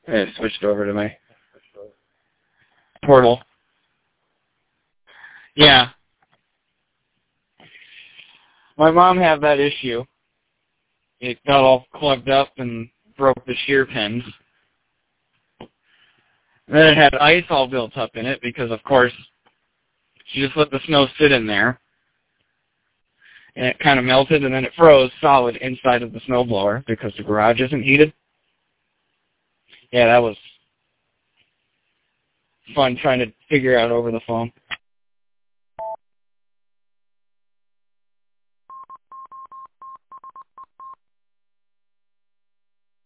I switched over to my portal. Yeah. My mom had that issue. It got all plugged up and broke the shear pins. Then it had ice all built up in it because, of course, she just let the snow sit in there. And it kind of melted, and then it froze solid inside of the snowblower because the garage isn't heated. Yeah, that was fun trying to figure out over the phone.